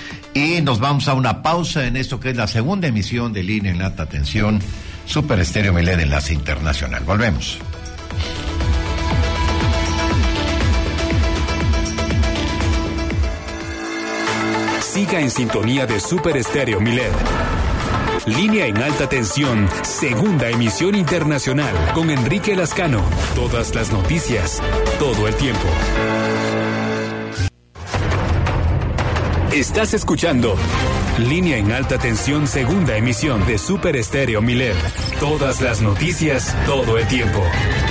Y nos vamos a una pausa en esto que es la segunda emisión del I N E en alta tensión, Super Estéreo Milet, Enlace Internacional. Volvemos. Siga en sintonía de Super Estéreo Milet. Línea en alta tensión, segunda emisión internacional, con Enrique Lascano. Todas las noticias, todo el tiempo. Estás escuchando Línea en alta tensión, segunda emisión de Super Estéreo Milet. Todas las noticias, todo el tiempo.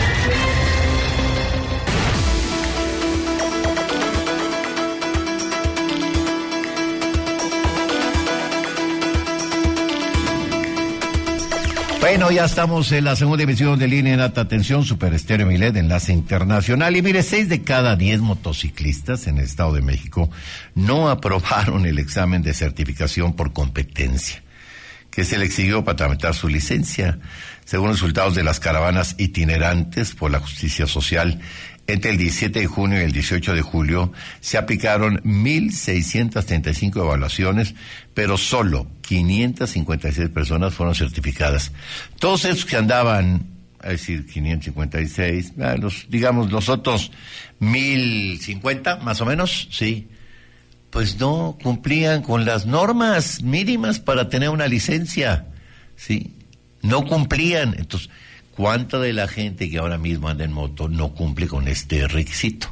Bueno, ya estamos en la segunda emisión de Línea en alta tensión, Super Estéreo Milet, Enlace Internacional. Y mire, seis de cada diez motociclistas en el Estado de México no aprobaron el examen de certificación por competencia que se le exigió para tramitar su licencia. Según resultados de las caravanas itinerantes por la justicia social, entre el diecisiete de junio y el dieciocho de julio se aplicaron mil seiscientas treinta y cinco evaluaciones, pero solo quinientas cincuenta y seis personas fueron certificadas. Todos esos que andaban, es decir, quinientos cincuenta y seis, los, digamos los otros mil cincuenta, más o menos, sí, pues no cumplían con las normas mínimas para tener una licencia, sí, no cumplían. Entonces, ¿cuánta de la gente que ahora mismo anda en moto no cumple con este requisito?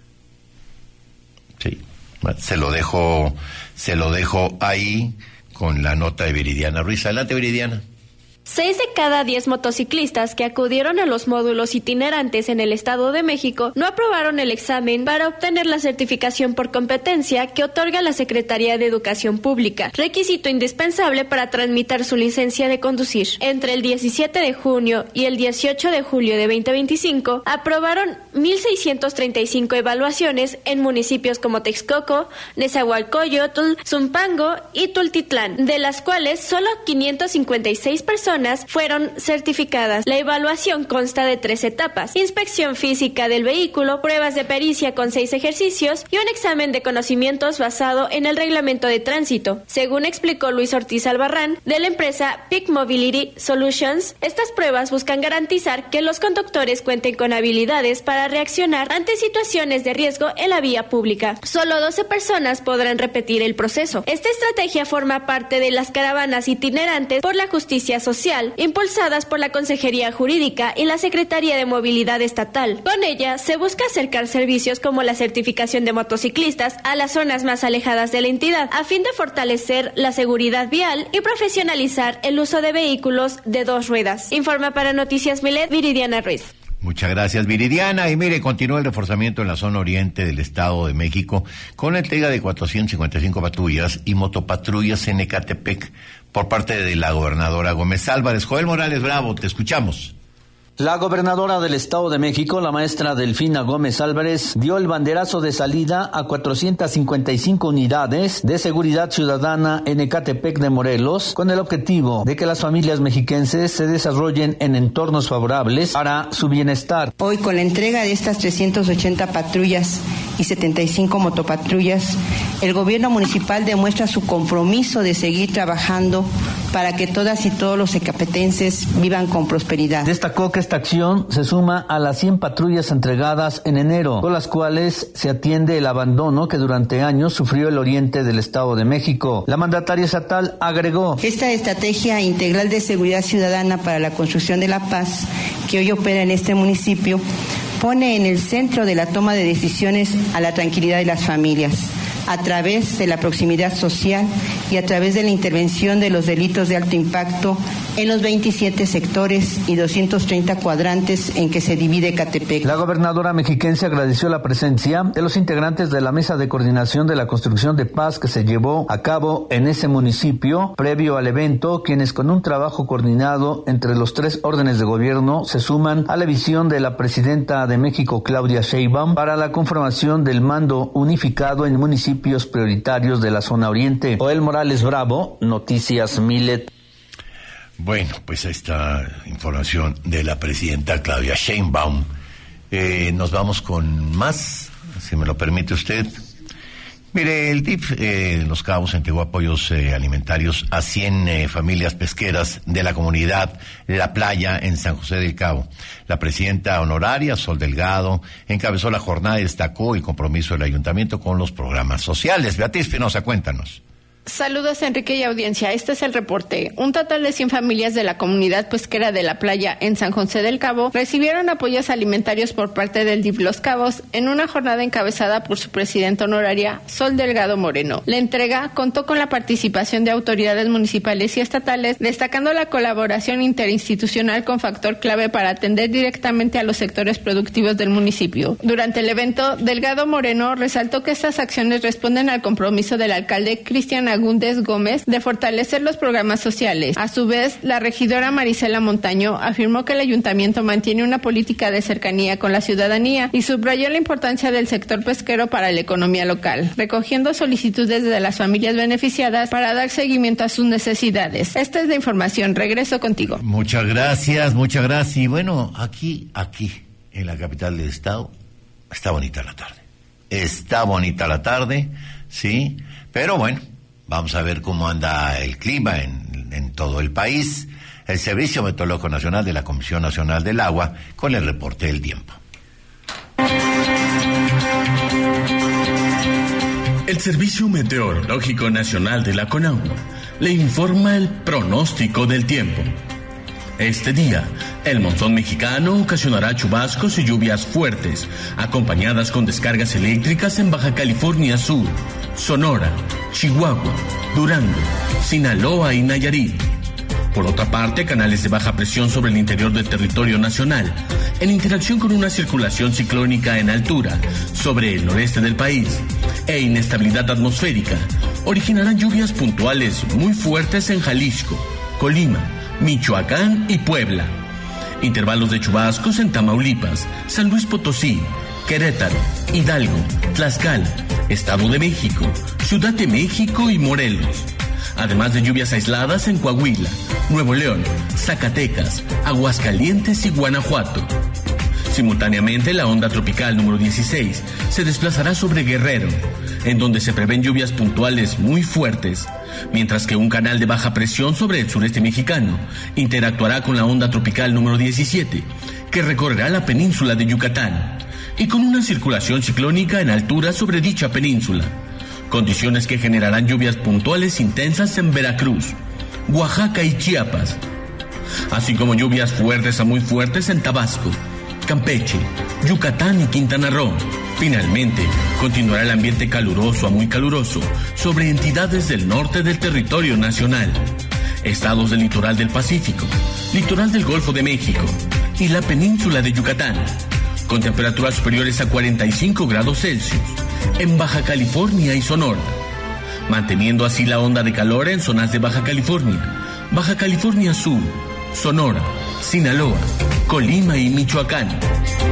Sí, se lo dejo, se lo dejo ahí con la nota de Viridiana Ruiz. Adelante, Viridiana. Seis de cada diez motociclistas que acudieron a los módulos itinerantes en el Estado de México no aprobaron el examen para obtener la certificación por competencia que otorga la Secretaría de Educación Pública, requisito indispensable para tramitar su licencia de conducir. Entre el diecisiete de junio y el dieciocho de julio de veinte veinticinco, aprobaron mil seiscientas treinta y cinco evaluaciones en municipios como Texcoco, Nezahualcóyotl, Zumpango y Tultitlán, de las cuales solo quinientas cincuenta y seis personas fueron certificadas. La evaluación consta de tres etapas: inspección física del vehículo, pruebas de pericia con seis ejercicios y un examen de conocimientos basado en el reglamento de tránsito. Según explicó Luis Ortiz Albarrán, de la empresa Peak Mobility Solutions, estas pruebas buscan garantizar que los conductores cuenten con habilidades para reaccionar ante situaciones de riesgo en la vía pública. Solo doce personas podrán repetir el proceso. Esta estrategia forma parte de las caravanas itinerantes por la justicia social, impulsadas por la Consejería Jurídica y la Secretaría de Movilidad Estatal. Con ella se busca acercar servicios como la certificación de motociclistas a las zonas más alejadas de la entidad, a fin de fortalecer la seguridad vial y profesionalizar el uso de vehículos de dos ruedas. Informa para Noticias Milet, Viridiana Ruiz. Muchas gracias, Viridiana. Y mire, continúa el reforzamiento en la zona oriente del Estado de México con la entrega de cuatrocientas cincuenta y cinco patrullas y motopatrullas en Ecatepec por parte de la gobernadora Gómez Álvarez. Joel Morales Bravo, te escuchamos. La gobernadora del Estado de México, la maestra Delfina Gómez Álvarez, dio el banderazo de salida a cuatrocientas cincuenta y cinco unidades de seguridad ciudadana en Ecatepec de Morelos, con el objetivo de que las familias mexiquenses se desarrollen en entornos favorables para su bienestar. Hoy, con la entrega de estas trescientas ochenta patrullas y setenta y cinco motopatrullas, el gobierno municipal demuestra su compromiso de seguir trabajando para que todas y todos los ecapetenses vivan con prosperidad. Destacó que esta acción se suma a las cien patrullas entregadas en enero, con las cuales se atiende el abandono que durante años sufrió el oriente del Estado de México. La mandataria estatal agregó: esta estrategia integral de seguridad ciudadana para la construcción de la paz, que hoy opera en este municipio, pone en el centro de la toma de decisiones a la tranquilidad de las familias, a través de la proximidad social y a través de la intervención de los delitos de alto impacto en los veintisiete sectores y doscientos treinta cuadrantes en que se divide Ecatepec. La gobernadora mexiquense agradeció la presencia de los integrantes de la Mesa de Coordinación de la Construcción de Paz que se llevó a cabo en ese municipio previo al evento, quienes con un trabajo coordinado entre los tres órdenes de gobierno se suman a la visión de la presidenta de México, Claudia Sheinbaum, para la conformación del mando unificado en municipios prioritarios de la zona oriente. Joel Morales Bravo, Noticias Milet. Bueno, pues esta información de la presidenta Claudia Sheinbaum. Eh, nos vamos con más, si me lo permite usted. Mire, el D I F eh, Los Cabos entregó apoyos eh, alimentarios a cien eh, familias pesqueras de la comunidad La Playa en San José del Cabo. La presidenta honoraria, Sol Delgado, encabezó la jornada y destacó el compromiso del ayuntamiento con los programas sociales. Beatriz Pinoza, cuéntanos. Saludos, Enrique y audiencia. Este es el reporte. Un total de cien familias de la comunidad pesquera de La Playa en San José del Cabo recibieron apoyos alimentarios por parte del D I F Los Cabos en una jornada encabezada por su presidenta honoraria, Sol Delgado Moreno. La entrega contó con la participación de autoridades municipales y estatales, destacando la colaboración interinstitucional con factor clave para atender directamente a los sectores productivos del municipio. Durante el evento, Delgado Moreno resaltó que estas acciones responden al compromiso del alcalde Cristian Agúndez Gómez de fortalecer los programas sociales. A su vez, la regidora Marisela Montaño afirmó que el ayuntamiento mantiene una política de cercanía con la ciudadanía y subrayó la importancia del sector pesquero para la economía local, recogiendo solicitudes de las familias beneficiadas para dar seguimiento a sus necesidades. Esta es la información. Regreso contigo. Muchas gracias, muchas gracias. Y bueno, aquí, aquí, en la capital del estado, está bonita la tarde. Está bonita la tarde, sí, pero bueno, vamos a ver cómo anda el clima en, en todo el país. El Servicio Meteorológico Nacional de la Comisión Nacional del Agua con el reporte del tiempo. El Servicio Meteorológico Nacional de la CONAGUA le informa el pronóstico del tiempo. Este día, el monzón mexicano ocasionará chubascos y lluvias fuertes, acompañadas con descargas eléctricas en Baja California Sur, Sonora, Chihuahua, Durango, Sinaloa y Nayarit. Por otra parte, canales de baja presión sobre el interior del territorio nacional, en interacción con una circulación ciclónica en altura sobre el noreste del país e inestabilidad atmosférica, originarán lluvias puntuales muy fuertes en Jalisco, Colima, Michoacán y Puebla. Intervalos de chubascos en Tamaulipas, San Luis Potosí, Querétaro, Hidalgo, Tlaxcala, Estado de México, Ciudad de México y Morelos. Además de lluvias aisladas en Coahuila, Nuevo León, Zacatecas, Aguascalientes y Guanajuato. Simultáneamente, la onda tropical número dieciséis se desplazará sobre Guerrero, en donde se prevén lluvias puntuales muy fuertes, mientras que un canal de baja presión sobre el sureste mexicano interactuará con la onda tropical número diecisiete, que recorrerá la península de Yucatán, y con una circulación ciclónica en altura sobre dicha península, condiciones que generarán lluvias puntuales intensas en Veracruz, Oaxaca y Chiapas, así como lluvias fuertes a muy fuertes en Tabasco, Campeche, Yucatán y Quintana Roo. Finalmente, continuará el ambiente caluroso a muy caluroso sobre entidades del norte del territorio nacional, estados del litoral del Pacífico, litoral del Golfo de México y la península de Yucatán, con temperaturas superiores a cuarenta y cinco grados Celsius en Baja California y Sonora, manteniendo así la onda de calor en zonas de Baja California, Baja California Sur, Sonora, Sinaloa, Colima y Michoacán.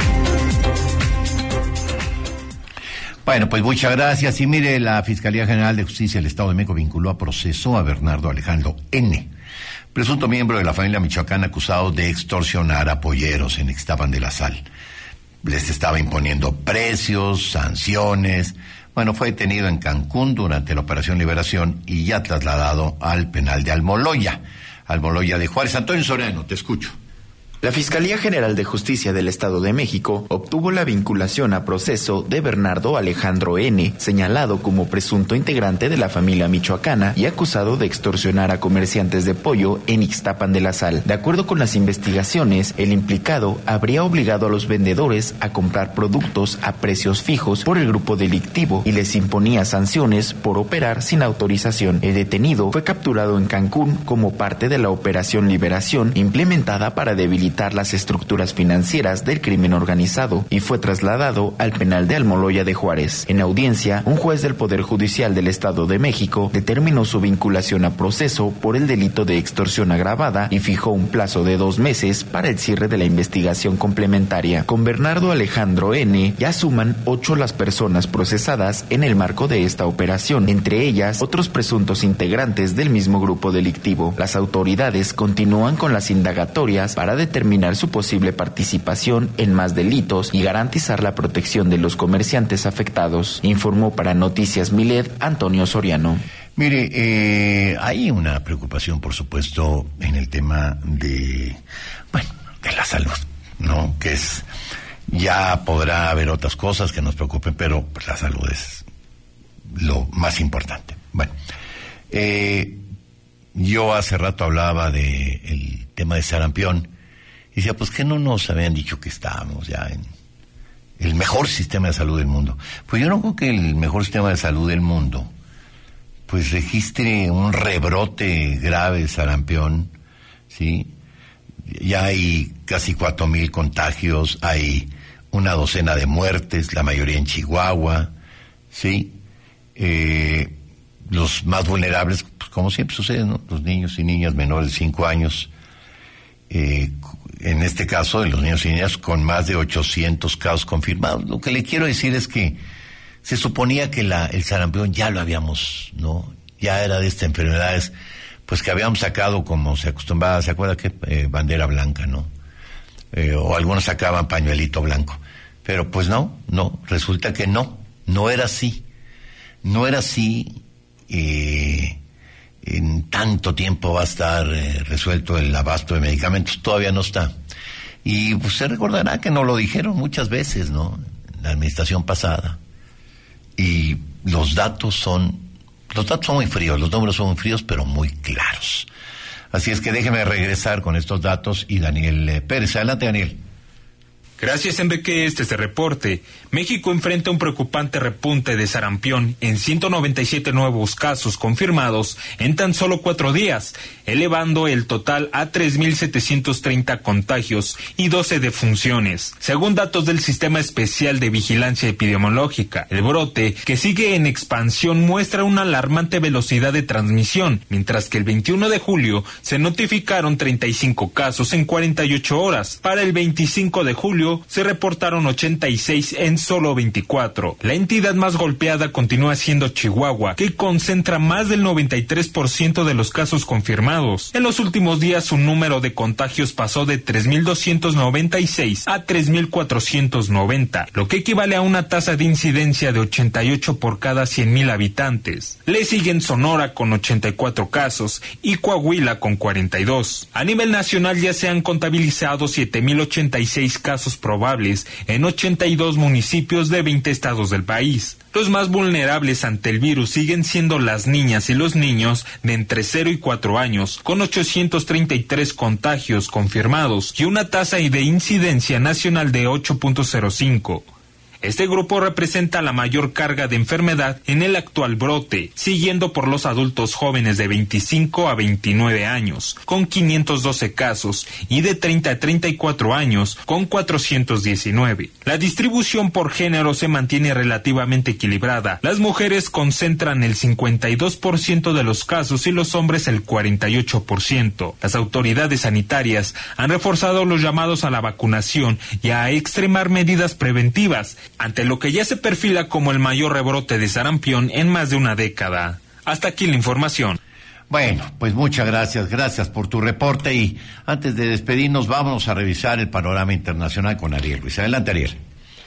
Bueno, pues muchas gracias. Y mire, la Fiscalía General de Justicia del Estado de México vinculó a proceso a Bernardo Alejandro N., presunto miembro de la familia michoacana acusado de extorsionar a polleros en Ixtapan de la Sal. Les estaba imponiendo precios, sanciones. Bueno, fue detenido en Cancún durante la Operación Liberación y ya trasladado al penal de Almoloya, Almoloya de Juárez. Antonio Soriano, te escucho. La Fiscalía General de Justicia del Estado de México obtuvo la vinculación a proceso de Bernardo Alejandro N., señalado como presunto integrante de la familia michoacana y acusado de extorsionar a comerciantes de pollo en Ixtapan de la Sal. De acuerdo con las investigaciones, el implicado habría obligado a los vendedores a comprar productos a precios fijos por el grupo delictivo y les imponía sanciones por operar sin autorización. El detenido fue capturado en Cancún como parte de la Operación Liberación implementada para debilitar las estructuras financieras del crimen organizado y fue trasladado al penal de Almoloya de Juárez. En audiencia, un juez del Poder Judicial del Estado de México determinó su vinculación a proceso por el delito de extorsión agravada y fijó un plazo de dos meses para el cierre de la investigación complementaria. Con Bernardo Alejandro N. ya suman ocho las personas procesadas en el marco de esta operación, entre ellas otros presuntos integrantes del mismo grupo delictivo. Las autoridades continúan con las indagatorias para determinar determinar su posible participación en más delitos y garantizar la protección de los comerciantes afectados, informó para Noticias Milet Antonio Soriano. Mire, eh, hay una preocupación, por supuesto, en el tema de, bueno, de la salud, ¿no? Que es, ya podrá haber otras cosas que nos preocupen, pero pues, la salud es lo más importante. Bueno, eh, yo hace rato hablaba de el tema de sarampión. Y decía, pues que no nos habían dicho que estábamos ya en el mejor sistema de salud del mundo. Pues yo no creo que el mejor sistema de salud del mundo pues registre un rebrote grave de sarampión, ¿sí? Ya hay casi cuatro mil contagios, hay una docena de muertes, la mayoría en Chihuahua, ¿sí? Eh, los más vulnerables, pues como siempre sucede, ¿no? Los niños y niñas menores de cinco años, eh, en este caso de los niños y niñas con más de ochocientos casos confirmados. Lo que le quiero decir es que se suponía que la, el sarampión ya lo habíamos, ¿no? Ya era de estas enfermedades, pues que habíamos sacado como se acostumbraba, ¿se acuerda que eh, bandera blanca, no? Eh, o algunos sacaban pañuelito blanco. Pero pues no, no, resulta que no, no era así. No era así, eh... en tanto tiempo va a estar eh, resuelto el abasto de medicamentos, todavía no está. Y usted recordará que nos lo dijeron muchas veces, ¿no? En la administración pasada. Y los datos son, los datos son muy fríos, los números son muy fríos, pero muy claros. Así es que déjeme regresar con estos datos y Daniel eh, Pérez. Adelante, Daniel. Gracias, Enrique. Este es el reporte. México enfrenta un preocupante repunte de sarampión en ciento noventa y siete nuevos casos confirmados en tan solo cuatro días, elevando el total a tres mil setecientos treinta contagios y doce defunciones. Según datos del Sistema Especial de Vigilancia Epidemiológica, el brote, que sigue en expansión, muestra una alarmante velocidad de transmisión, mientras que el veintiuno de julio se notificaron treinta y cinco casos en cuarenta y ocho horas. Para el veinticinco de julio se reportaron ochenta y seis en solo veinticuatro. La entidad más golpeada continúa siendo Chihuahua, que concentra más del noventa y tres por ciento de los casos confirmados. En los últimos días, su número de contagios pasó de tres mil doscientos noventa y seis a tres mil cuatrocientos noventa, lo que equivale a una tasa de incidencia de ochenta y ocho por cada cien mil habitantes. Le siguen Sonora con ochenta y cuatro casos y Coahuila con cuarenta y dos. A nivel nacional ya se han contabilizado siete mil ochenta y seis casos probables en ochenta y dos municipios de veinte estados del país. Los más vulnerables ante el virus siguen siendo las niñas y los niños de entre cero y cuatro años, con ochocientos treinta y tres contagios confirmados y una tasa de incidencia nacional de ocho punto cero cinco. Este grupo representa la mayor carga de enfermedad en el actual brote, siguiendo por los adultos jóvenes de veinticinco a veintinueve años, con quinientos doce casos, y de treinta a treinta y cuatro años, con cuatrocientos diecinueve. La distribución por género se mantiene relativamente equilibrada. Las mujeres concentran el cincuenta y dos por ciento de los casos y los hombres el cuarenta y ocho por ciento. Las autoridades sanitarias han reforzado los llamados a la vacunación y a extremar medidas preventivas, ante lo que ya se perfila como el mayor rebrote de sarampión en más de una década. Hasta aquí la información. Bueno, pues muchas gracias, gracias por tu reporte, y antes de despedirnos vamos a revisar el panorama internacional con Ariel Ruiz. Adelante, Ariel.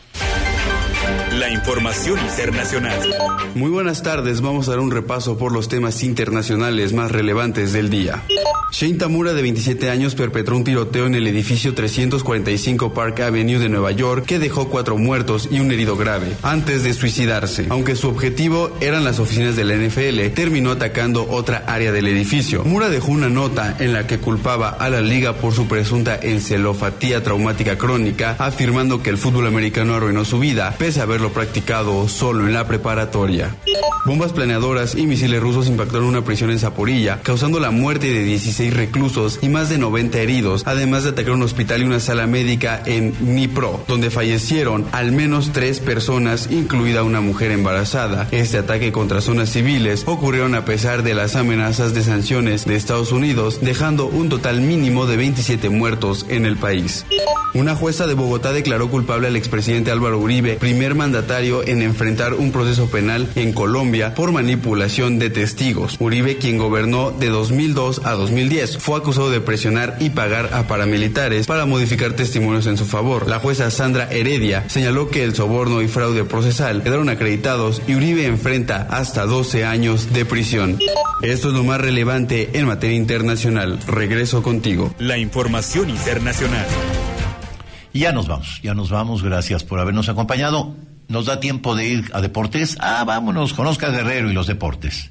La información internacional. Muy buenas tardes, vamos a dar un repaso por los temas internacionales más relevantes del día. Shane Tamura, de veintisiete años, perpetró un tiroteo en el edificio trescientos cuarenta y cinco Park Avenue de Nueva York que dejó cuatro muertos y un herido grave, antes de suicidarse. Aunque su objetivo eran las oficinas de la N F L, terminó atacando otra área del edificio. Mura dejó una nota en la que culpaba a la liga por su presunta encefalopatía traumática crónica, afirmando que el fútbol americano arruinó su vida, pese a haberlo practicado solo en la preparatoria. Bombas planeadoras y misiles rusos impactaron una prisión en Zaporilla, causando la muerte de dieciséis reclusos y más de noventa heridos, además de atacar un hospital y una sala médica en Dnipro, donde fallecieron al menos tres personas, incluida una mujer embarazada. Este ataque contra zonas civiles ocurrieron a pesar de las amenazas de sanciones de Estados Unidos, dejando un total mínimo de veintisiete muertos en el país. Una jueza de Bogotá declaró culpable al expresidente Álvaro Uribe, primer mandatario en enfrentar un proceso penal en Colombia por manipulación de testigos. Uribe, quien gobernó de dos mil dos a dos mil diez, fue acusado de presionar y pagar a paramilitares para modificar testimonios en su favor. La jueza Sandra Heredia señaló que el soborno y fraude procesal quedaron acreditados y Uribe enfrenta hasta doce años de prisión. Esto es lo más relevante en materia internacional. Regreso contigo. La información internacional. Y ya nos vamos, ya nos vamos, gracias por habernos acompañado. ¿Nos da tiempo de ir a deportes? Ah, vámonos con Oscar Guerrero y los deportes.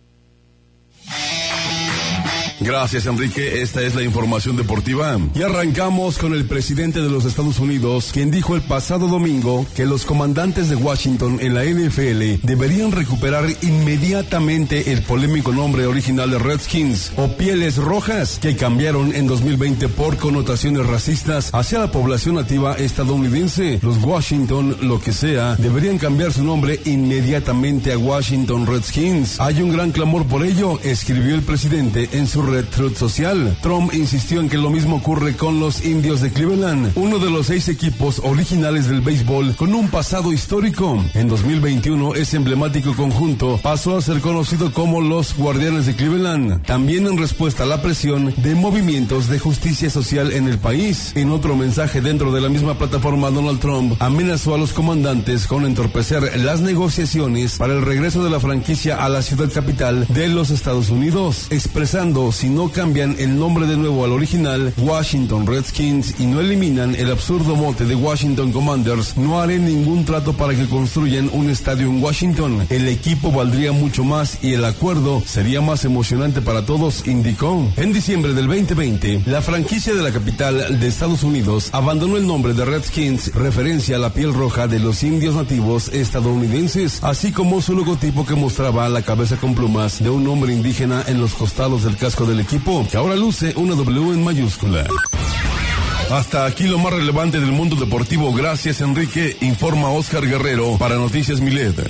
Gracias, Enrique. Esta es la información deportiva. Y arrancamos con el presidente de los Estados Unidos, quien dijo el pasado domingo que los comandantes de Washington en la N F L deberían recuperar inmediatamente el polémico nombre original de Redskins, o Pieles Rojas, que cambiaron en dos mil veinte por connotaciones racistas hacia la población nativa estadounidense. Los Washington, lo que sea, deberían cambiar su nombre inmediatamente a Washington Redskins. Hay un gran clamor por ello, escribió el presidente en su red Truth Social. Trump insistió en que lo mismo ocurre con los Indios de Cleveland, uno de los seis equipos originales del béisbol con un pasado histórico. En dos mil veintiuno, ese emblemático conjunto pasó a ser conocido como los Guardianes de Cleveland, también en respuesta a la presión de movimientos de justicia social en el país. En otro mensaje dentro de la misma plataforma, Donald Trump amenazó a los comandantes con entorpecer las negociaciones para el regreso de la franquicia a la ciudad capital de los Estados Unidos, expresando pero si no cambian el nombre de nuevo al original, Washington Redskins, y no eliminan el absurdo mote de Washington Commanders, no haré ningún trato para que construyan un estadio en Washington. El equipo valdría mucho más y el acuerdo sería más emocionante para todos, indicó. En diciembre del veinte veinte, la franquicia de la capital de Estados Unidos abandonó el nombre de Redskins, referencia a la piel roja de los indios nativos estadounidenses, así como su logotipo que mostraba la cabeza con plumas de un hombre indígena en los costados del casco del equipo, que ahora luce una W en mayúscula. Hasta aquí lo más relevante del mundo deportivo. Gracias, Enrique. Informa Oscar Guerrero para Noticias Milet.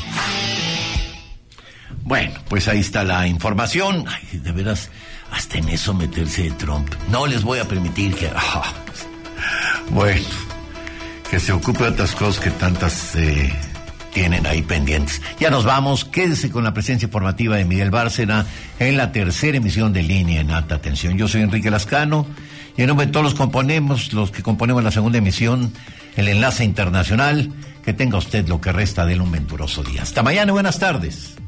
Bueno, pues ahí está la información. Ay, de veras, hasta en eso meterse Trump. No les voy a permitir que... Ah, bueno, que se ocupe de otras cosas que tantas eh, tienen ahí pendientes. Ya nos vamos. Quédese con la presencia informativa de Miguel Bárcena en la tercera emisión de Línea en Alta Tensión. Yo soy Enrique Lascano y en nombre de todos los componemos, los que componemos la segunda emisión, el Enlace Internacional, que tenga usted lo que resta de él un venturoso día. Hasta mañana, buenas tardes.